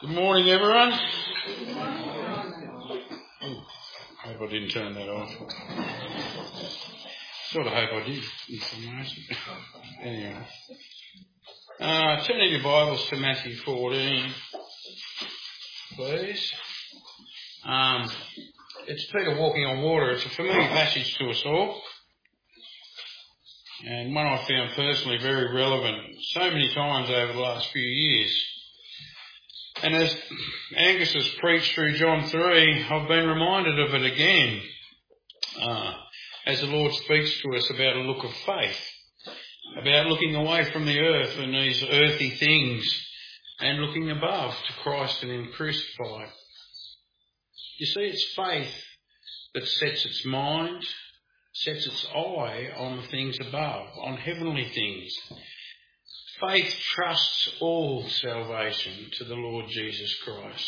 Good morning, everyone. Hope I didn't turn that off. Sort of hope I did in some ways. Anyway. Turn in your Bibles to Matthew 14, please. It's Peter walking on water. It's a familiar passage to us all. And one I found personally very relevant so many times over the last few years. And as Angus has preached through John 3, I've been reminded of it again as the Lord speaks to us about a look of faith, about looking away from the earth and these earthy things and looking above to Christ and Him crucified. You see, it's faith that sets its mind, sets its eye on the things above, on heavenly things. Faith trusts all salvation to the Lord Jesus Christ.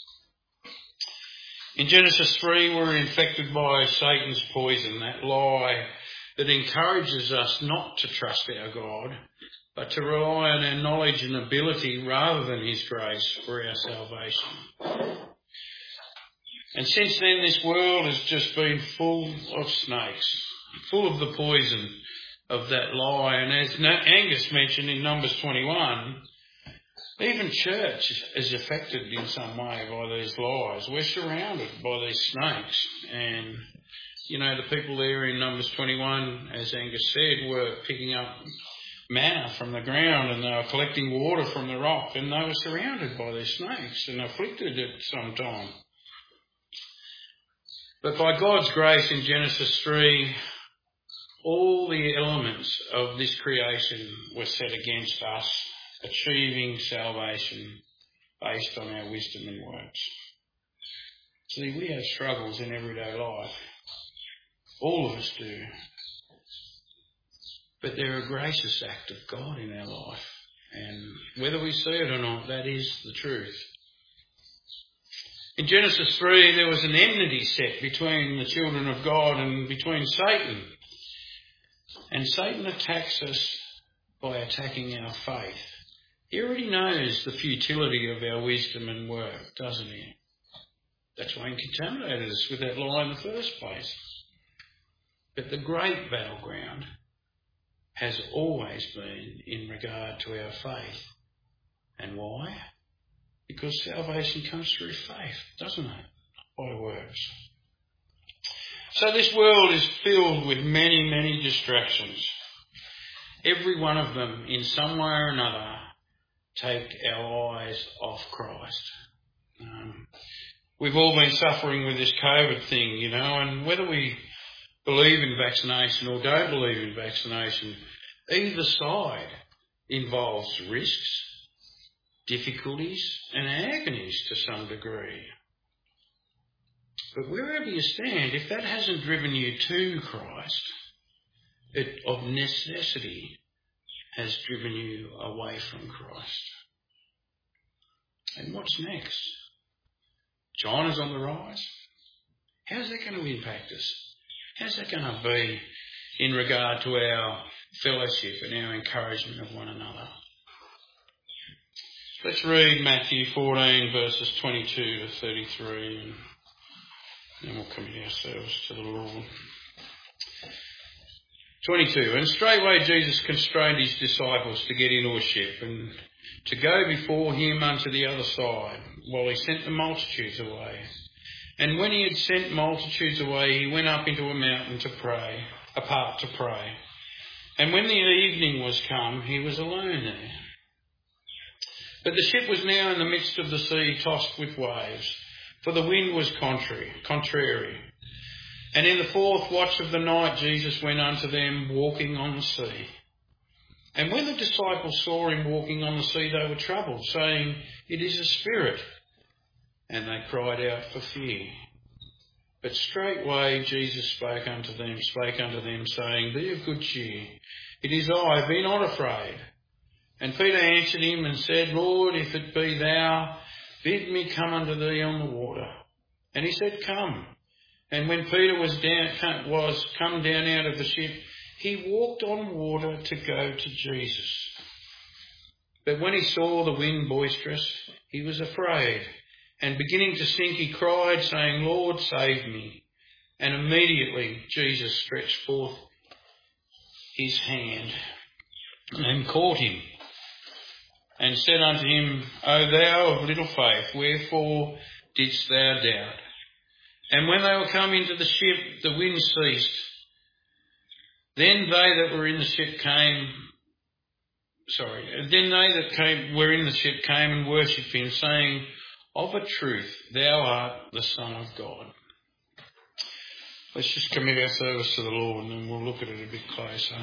In Genesis 3, we're infected by Satan's poison, that lie that encourages us not to trust our God, but to rely on our knowledge and ability rather than His grace for our salvation. And since then, this world has just been full of snakes, full of the poison of that lie. And as Angus mentioned in Numbers 21, even church is affected in some way by these lies. We're surrounded by these snakes. And, you know, the people there in Numbers 21, as Angus said, were picking up manna from the ground and they were collecting water from the rock, and they were surrounded by these snakes and afflicted at some time. But by God's grace in Genesis 3, all the elements of this creation were set against us, achieving salvation based on our wisdom and works. See, we have struggles in everyday life. All of us do. But they're a gracious act of God in our life. And whether we see it or not, that is the truth. In Genesis 3, there was an enmity set between the children of God and between Satan. And Satan attacks us by attacking our faith. He already knows the futility of our wisdom and work, doesn't he? That's why he contaminated us with that lie in the first place. But the great battleground has always been in regard to our faith. And why? Because salvation comes through faith, doesn't it? By works. So this world is filled with many, many distractions. Every one of them, in some way or another, take our eyes off Christ. We've all been suffering with this COVID thing, you know, and whether we believe in vaccination or don't believe in vaccination, either side involves risks, difficulties and agonies to some degree. But wherever you stand, if that hasn't driven you to Christ, it of necessity has driven you away from Christ. And what's next? China's on the rise. How's that going to impact us? How's that going to be in regard to our fellowship and our encouragement of one another? Let's read Matthew 14 verses 22 to 33 and then we'll commit ourselves to the Lord. 22. And straightway Jesus constrained his disciples to get into a ship and to go before him unto the other side, while he sent the multitudes away. And when he had sent multitudes away, he went up into a mountain to pray, apart to pray. And when the evening was come, he was alone there. But the ship was now in the midst of the sea, tossed with waves, for the wind was contrary. And in the fourth watch of the night, Jesus went unto them, walking on the sea. And when the disciples saw him walking on the sea, they were troubled, saying, It is a spirit. And they cried out for fear. But straightway Jesus spake unto them, saying, Be of good cheer. It is I, be not afraid. And Peter answered him and said, Lord, if it be thou, bid me come unto thee on the water. And he said, Come. And when Peter was come down out of the ship, he walked on water to go to Jesus. But when he saw the wind boisterous, he was afraid, and beginning to sink, he cried, saying, Lord, save me. And immediately Jesus stretched forth his hand and caught him, and said unto him, O thou of little faith, wherefore didst thou doubt? And when they were come into the ship, the wind ceased. Then they that were in the ship were in the ship came and worshipped him, saying, Of a truth, thou art the Son of God. Let's just commit our service to the Lord, and then we'll look at it a bit closer.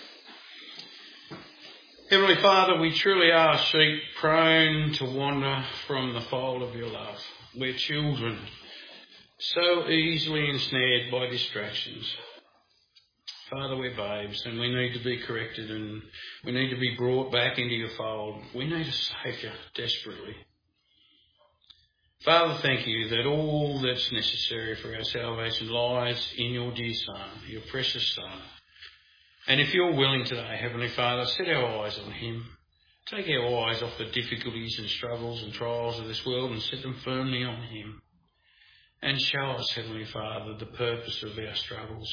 Heavenly Father, we truly are sheep prone to wander from the fold of your love. We're children, so easily ensnared by distractions. Father, we're babes, and we need to be corrected, and we need to be brought back into your fold. We need a Saviour desperately. Father, thank you that all that's necessary for our salvation lies in your dear Son, your precious Son. And if you're willing today, Heavenly Father, set our eyes on him. Take our eyes off the difficulties and struggles and trials of this world and set them firmly on him. And show us, Heavenly Father, the purpose of our struggles.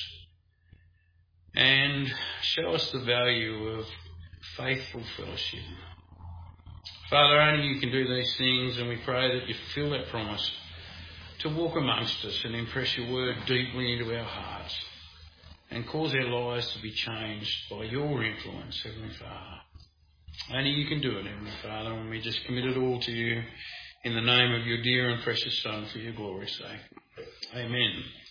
And show us the value of faithful fellowship. Father, only you can do these things, and we pray that you fulfill that promise to walk amongst us and impress your word deeply into our hearts and cause our lives to be changed by your influence, Heavenly Father. Only you can do it, Heavenly Father, and we just commit it all to you in the name of your dear and precious Son for your glory's sake. Amen.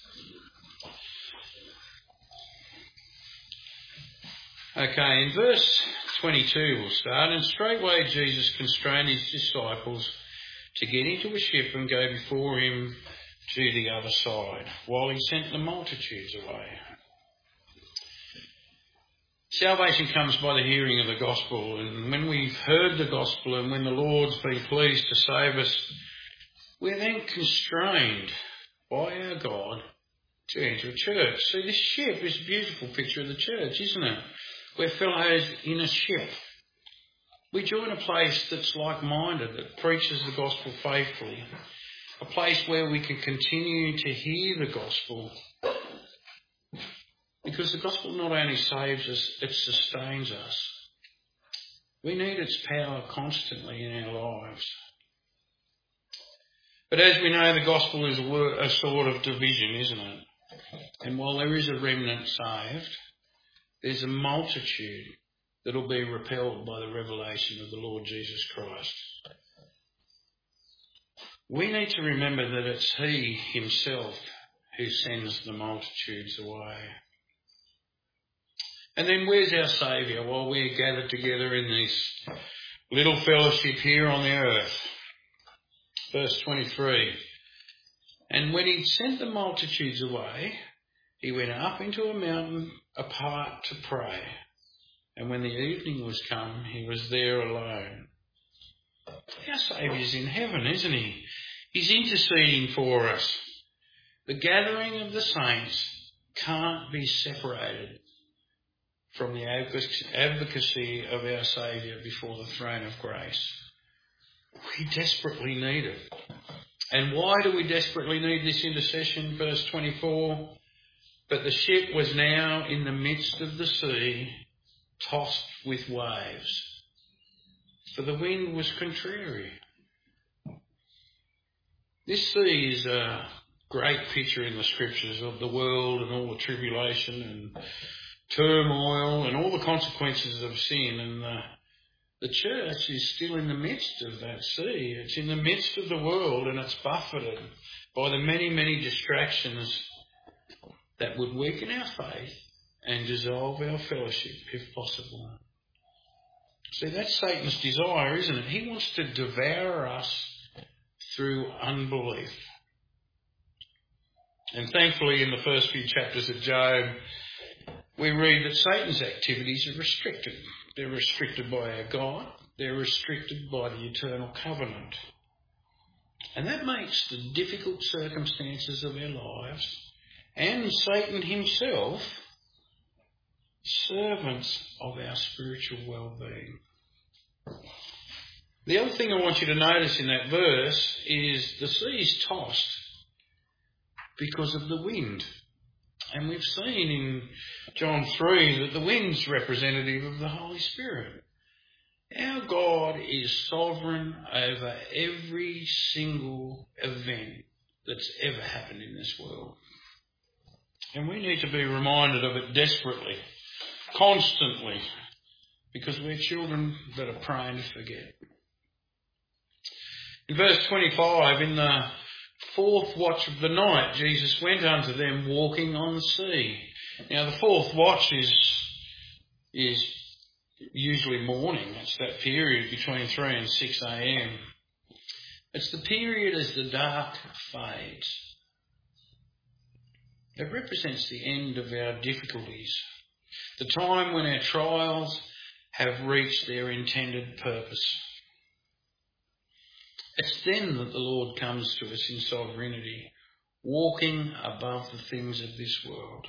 Okay, in verse 22 we'll start. And straightway Jesus constrained his disciples to get into a ship and go before him to the other side, while he sent the multitudes away. Salvation comes by the hearing of the gospel, and when we've heard the gospel and when the Lord's been pleased to save us, we're then constrained by our God to enter a church. See, this ship is a beautiful picture of the church, isn't it? We're fellows in a ship. We join a place that's like-minded, that preaches the gospel faithfully, a place where we can continue to hear the gospel, because the gospel not only saves us, it sustains us. We need its power constantly in our lives. But as we know, the gospel is a sort of division, isn't it? And while there is a remnant saved, there's a multitude that will be repelled by the revelation of the Lord Jesus Christ. We need to remember that it's he himself who sends the multitudes away. And then where's our Saviour while we're gathered together in this little fellowship here on the earth? Verse 23. And when he'd sent the multitudes away, he went up into a mountain apart to pray. And when the evening was come, he was there alone. Our Saviour's in heaven, isn't he? He's interceding for us. The gathering of the saints can't be separated from the advocacy of our Saviour before the throne of grace. We desperately need it. And why do we desperately need this intercession? Verse 24. But the ship was now in the midst of the sea, tossed with waves, for the wind was contrary. This sea is a great picture in the scriptures of the world and all the tribulation and turmoil and all the consequences of sin. And the church is still in the midst of that sea. It's in the midst of the world, and it's buffeted by the many, many distractions that would weaken our faith and dissolve our fellowship if possible. See, that's Satan's desire, isn't it? He wants to devour us through unbelief. And thankfully, in the first few chapters of Job, we read that Satan's activities are restricted. They're restricted by our God. They're restricted by the eternal covenant. And that makes the difficult circumstances of our lives and Satan himself servants of our spiritual well-being. The other thing I want you to notice in that verse is the sea is tossed because of the wind. And we've seen in John 3 that the wind's representative of the Holy Spirit. Our God is sovereign over every single event that's ever happened in this world. And we need to be reminded of it desperately, constantly, because we're children that are prone to forget. In verse 25, in the fourth watch of the night, Jesus went unto them walking on the sea. Now the fourth watch is usually morning. It's that period between 3 and 6 a.m. It's the period as the dark fades. It represents the end of our difficulties, the time when our trials have reached their intended purpose. It's then that the Lord comes to us in sovereignty, walking above the things of this world.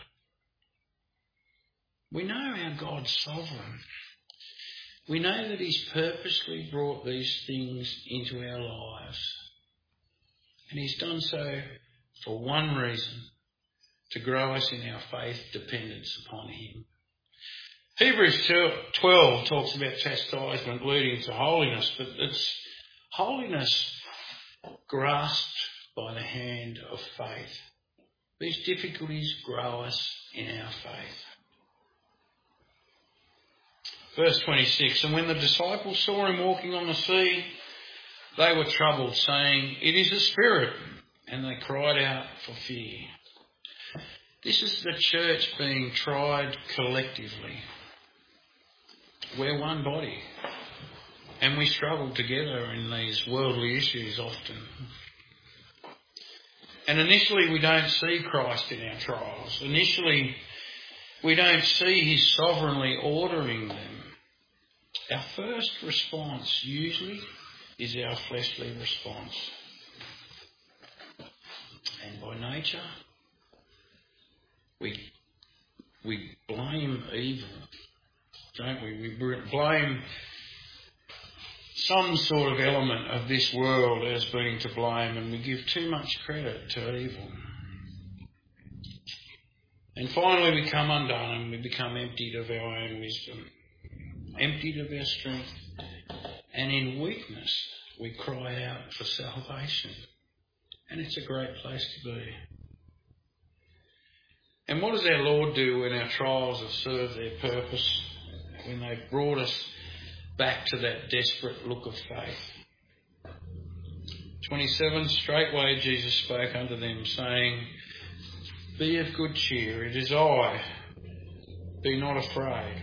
We know our God's sovereign. We know that He's purposely brought these things into our lives. And He's done so for one reason, to grow us in our faith dependence upon Him. Hebrews 12 talks about chastisement leading to holiness, but it's holiness grasped by the hand of faith. These difficulties grow us in our faith. Verse 26, and when the disciples saw him walking on the sea, they were troubled, saying, it is a spirit, and they cried out for fear. This is the church being tried collectively. We're one body. And we struggle together in these worldly issues often. And initially we don't see Christ in our trials. Initially we don't see His sovereignly ordering them. Our first response usually is our fleshly response. And by nature we blame evil, don't we? We blame some sort of element of this world as being to blame, and we give too much credit to evil. And finally we come undone and we become emptied of our own wisdom, emptied of our strength, and in weakness we cry out for salvation. And it's a great place to be. And what does our Lord do when our trials have served their purpose, when they've brought us back to that desperate look of faith? 27, straightway Jesus spoke unto them, saying, be of good cheer, it is I, be not afraid.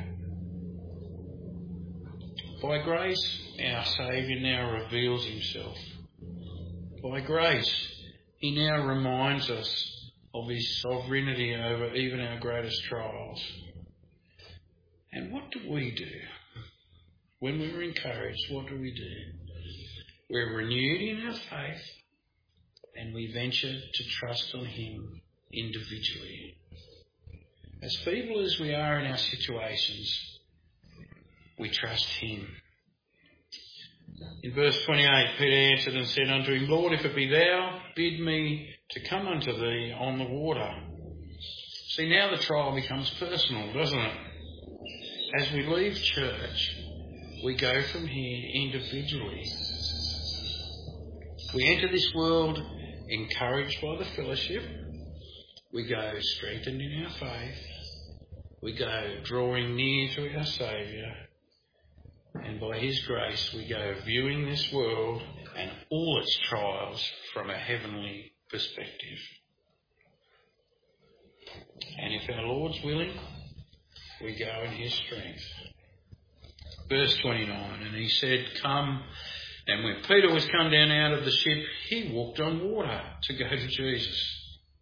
By grace, our Saviour now reveals Himself. By grace, He now reminds us of His sovereignty over even our greatest trials. And what do we do? When we're encouraged, what do we do? We're renewed in our faith and we venture to trust on Him individually. As feeble as we are in our situations, we trust Him. In verse 28, Peter answered and said unto Him, Lord, if it be Thou, bid me to come unto Thee on the water. See, now the trial becomes personal, doesn't it? As we leave church, we go from here individually. We enter this world encouraged by the fellowship. We go strengthened in our faith. We go drawing near to our Saviour. And by His grace, we go viewing this world and all its trials from a heavenly perspective. And if our Lord's willing, we go in His strength. Verse 29, and He said, come. And when Peter was come down out of the ship, he walked on water to go to Jesus.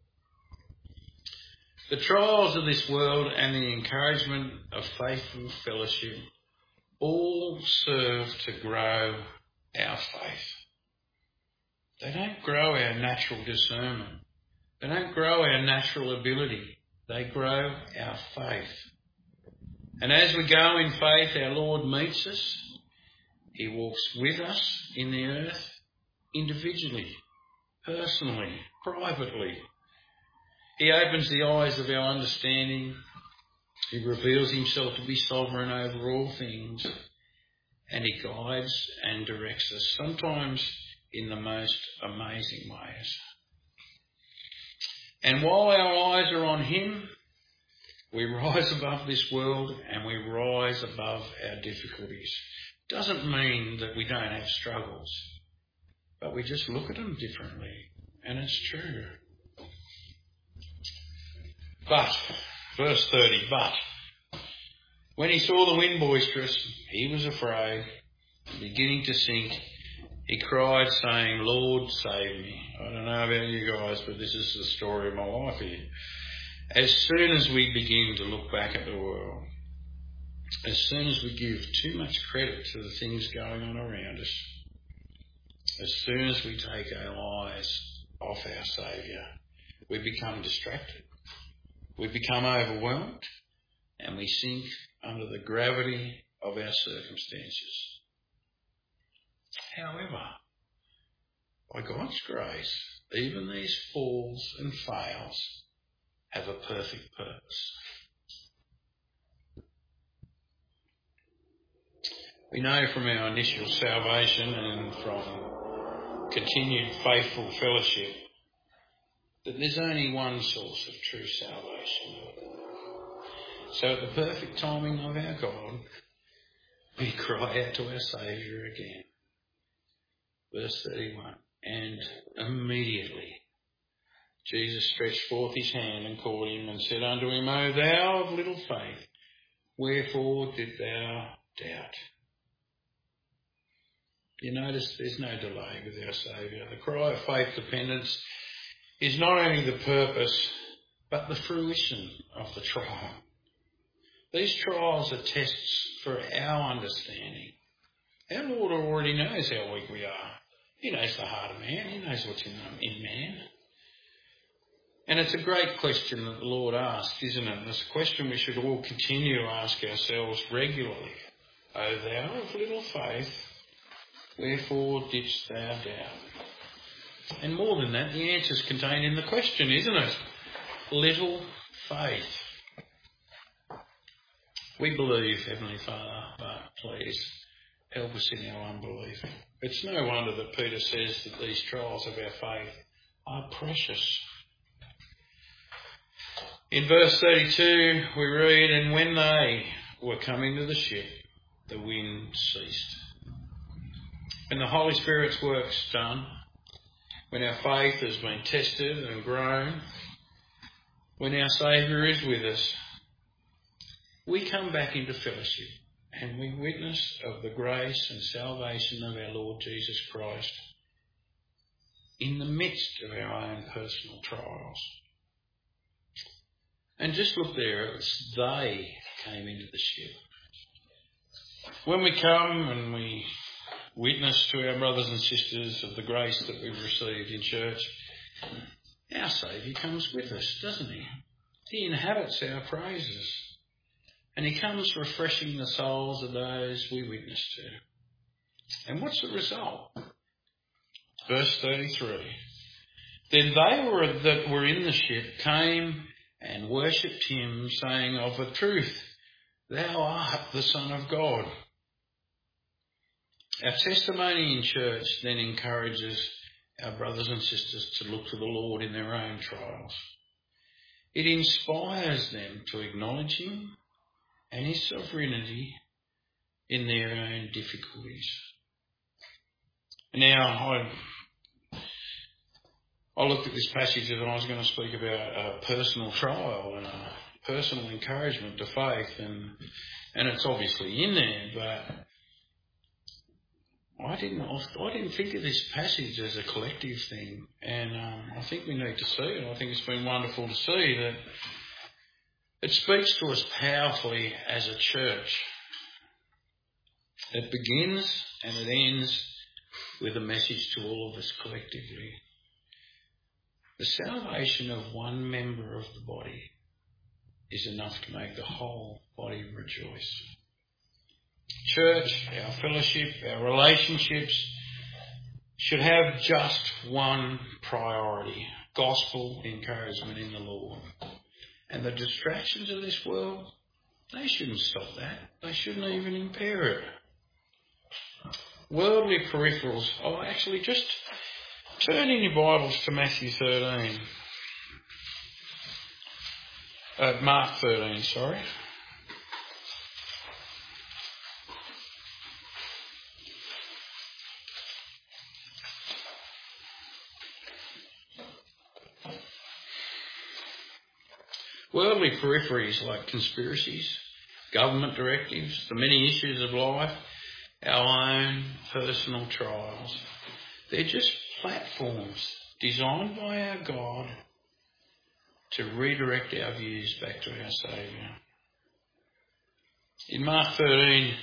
The trials of this world and the encouragement of faithful fellowship all serve to grow our faith. They don't grow our natural discernment. They don't grow our natural ability. They grow our faith. And as we go in faith, our Lord meets us. He walks with us in the earth, individually, personally, privately. He opens the eyes of our understanding. He reveals himself to be sovereign over all things. And he guides and directs us, sometimes in the most amazing ways. And while our eyes are on him, we rise above this world and we rise above our difficulties. Doesn't mean that we don't have struggles, but we just look at them differently, and it's true. But, verse 30, but, when he saw the wind boisterous, he was afraid, beginning to sink. He cried, saying, Lord, save me. I don't know about you guys, but this is the story of my life here. As soon as we begin to look back at the world, as soon as we give too much credit to the things going on around us, as soon as we take our eyes off our Saviour, we become distracted. We become overwhelmed, and we sink under the gravity of our circumstances. However, by God's grace, even these falls and fails have a perfect purpose. We know from our initial salvation and from continued faithful fellowship that there's only one source of true salvation. So at the perfect timing of our God, we cry out to our Saviour again. Verse 31, and immediately Jesus stretched forth his hand and caught him and said unto him, O thou of little faith, wherefore didst thou doubt? You notice there's no delay with our Saviour. The cry of faith dependence is not only the purpose, but the fruition of the trial. These trials are tests for our understanding. Our Lord already knows how weak we are. He knows the heart of man. He knows what's in man. And it's a great question that the Lord asks, isn't it? And it's a question we should all continue to ask ourselves regularly. O thou of little faith, wherefore didst thou doubt? And more than that, the answer's contained in the question, isn't it? Little faith. We believe, Heavenly Father, but please help us in our unbelief. It's no wonder that Peter says that these trials of our faith are precious. In verse 32 we read, and when they were coming to the ship, the wind ceased. When the Holy Spirit's work's done, when our faith has been tested and grown, when our Saviour is with us, we come back into fellowship and we witness of the grace and salvation of our Lord Jesus Christ in the midst of our own personal trials. And just look there, it's they came into the ship. When we come and we witness to our brothers and sisters of the grace that we've received in church, our Saviour comes with us, doesn't he? He inhabits our praises. And he comes refreshing the souls of those we witness to. And what's the result? Verse 33. Then they that were in the ship came and worshipped him, saying, of a truth, thou art the Son of God. Our testimony in church then encourages our brothers and sisters to look to the Lord in their own trials. It inspires them to acknowledge him and his sovereignty in their own difficulties. Now, I looked at this passage and I was going to speak about a personal trial and a personal encouragement to faith, and it's obviously in there, but I didn't think of this passage as a collective thing, and I think we need to see it. I think it's been wonderful to see that it speaks to us powerfully as a church. It begins and it ends with a message to all of us collectively. The salvation of one member of the body is enough to make the whole body rejoice. church, our fellowship, our relationships should have just one priority: gospel encouragement in the Lord. And the distractions of this world, they shouldn't stop that. They shouldn't even impair it. Worldly peripherals. Oh, actually, just turn in your Bibles to Matthew 13. Mark 13, sorry. Worldly peripheries like conspiracies, government directives, the many issues of life, our own personal trials. They're just platforms designed by our God to redirect our views back to our Saviour. In Mark 13,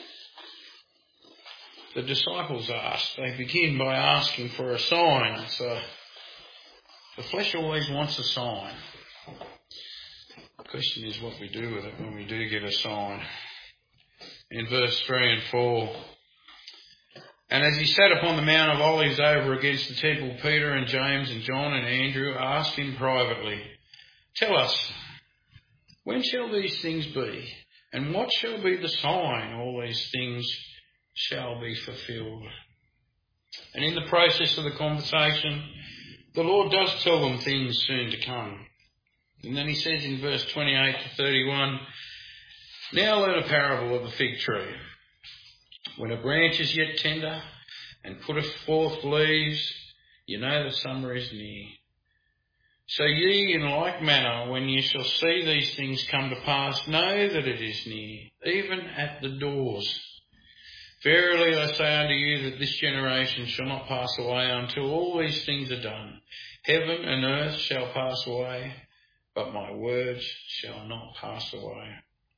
the disciples they begin by asking for a sign. So the flesh always wants a sign. The question is what we do with it when we do get a sign. In verse 3 and 4, and as he sat upon the Mount of Olives over against the temple, Peter and James and John and Andrew asked him privately, "Tell us, when shall these things be? And what shall be the sign all these things shall be fulfilled?" And in the process of the conversation, the Lord does tell them things soon to come. And then he says in verse 28 to 31, "Now learn a parable of the fig tree. When a branch is yet tender and putteth forth leaves, you know that summer is near. So ye in like manner, when ye shall see these things come to pass, know that it is near, even at the doors. Verily I say unto you that this generation shall not pass away until all these things are done. Heaven and earth shall pass away, but my words shall not pass away."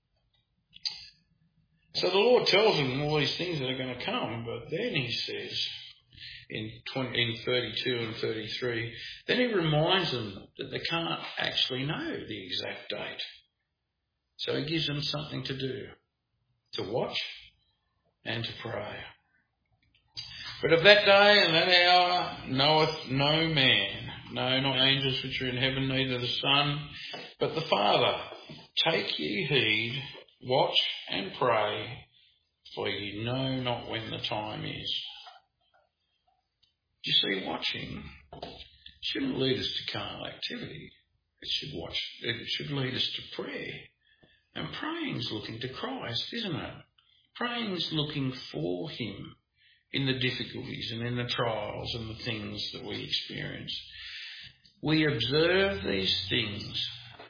So the Lord tells them all these things that are going to come, but then he says in 32 and 33, then he reminds them that they can't actually know the exact date. So he gives them something to do, to watch and to pray. "But of that day and that hour knoweth no man, no, not angels which are in heaven, neither the Son, but the Father. Take ye heed, watch and pray, for ye know not when the time is." You see, watching shouldn't lead us to carnal activity. It should lead us to prayer. And praying's looking to Christ, isn't it? Praying's looking for him in the difficulties and in the trials and the things that we experience. We observe these things,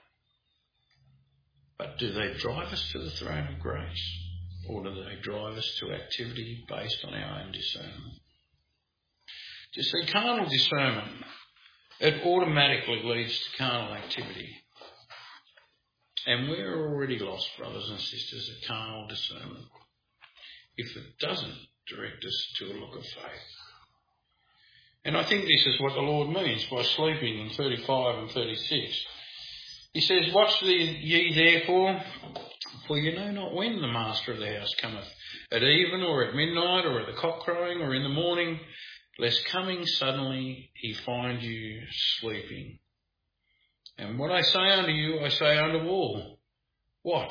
but do they drive us to the throne of grace, or do they drive us to activity based on our own discernment? You see, carnal discernment, it automatically leads to carnal activity. And we're already lost, brothers and sisters, at carnal discernment, if it doesn't direct us to a look of faith. And I think this is what the Lord means by sleeping in 35 and 36. He says, "Watch ye therefore, for you know not when the master of the house cometh, at even or at midnight or at the cock crowing or in the morning, lest coming suddenly he find you sleeping. And what I say unto you, I say unto all, watch."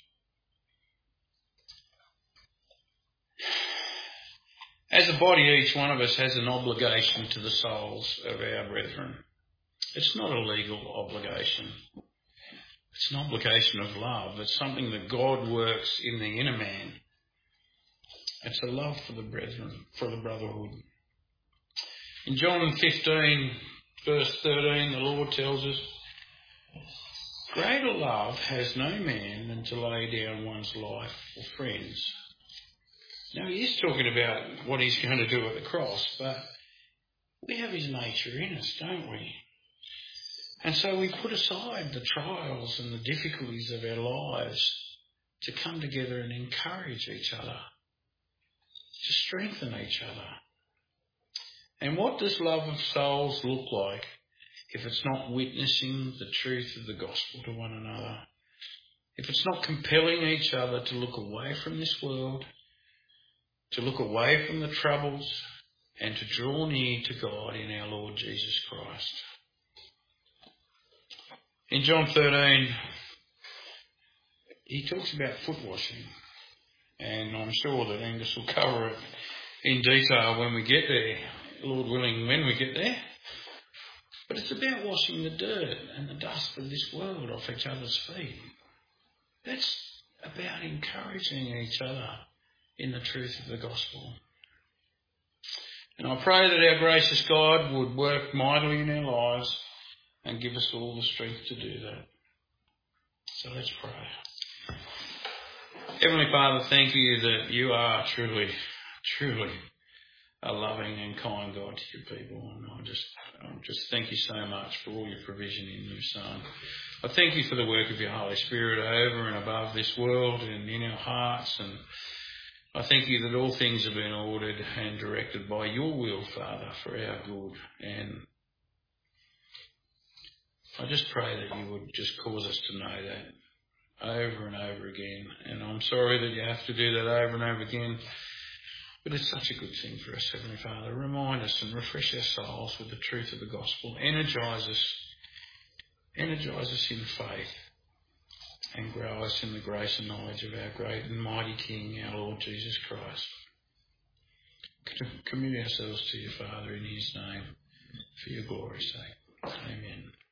As a body, each one of us has an obligation to the souls of our brethren. It's not a legal obligation. It's an obligation of love. It's something that God works in the inner man. It's a love for the brethren, for the brotherhood. In John 15, verse 13, the Lord tells us, "Greater love has no man than to lay down one's life for friends." Now, he is talking about what he's going to do at the cross, but we have his nature in us, don't we? And so we put aside the trials and the difficulties of our lives to come together and encourage each other, to strengthen each other. And what does love of souls look like if it's not witnessing the truth of the gospel to one another? if it's not compelling each other to look away from this world, to look away from the troubles, and to draw near to God in our Lord Jesus Christ. In John 13, he talks about foot washing, and I'm sure that Angus will cover it in detail when we get there, Lord willing, when we get there. But it's about washing the dirt and the dust of this world off each other's feet. That's about encouraging each other in the truth of the gospel. And I pray that our gracious God would work mightily in our lives and give us all the strength to do that. So let's pray. Heavenly Father, thank you that you are truly, truly a loving and kind God to your people. And I just thank you so much for all your provision in your Son. I thank you for the work of your Holy Spirit over and above this world and in our hearts. And I thank you that all things have been ordered and directed by your will, Father, for our good. And I just pray that you would just cause us to know that over and over again. And I'm sorry that you have to do that over and over again. But it's such a good thing for us, Heavenly Father. Remind us and refresh our souls with the truth of the gospel. Energise us in faith, and grow us in the grace and knowledge of our great and mighty King, our Lord Jesus Christ. Commit ourselves to you, Father, in his name, for your glory's sake. Amen.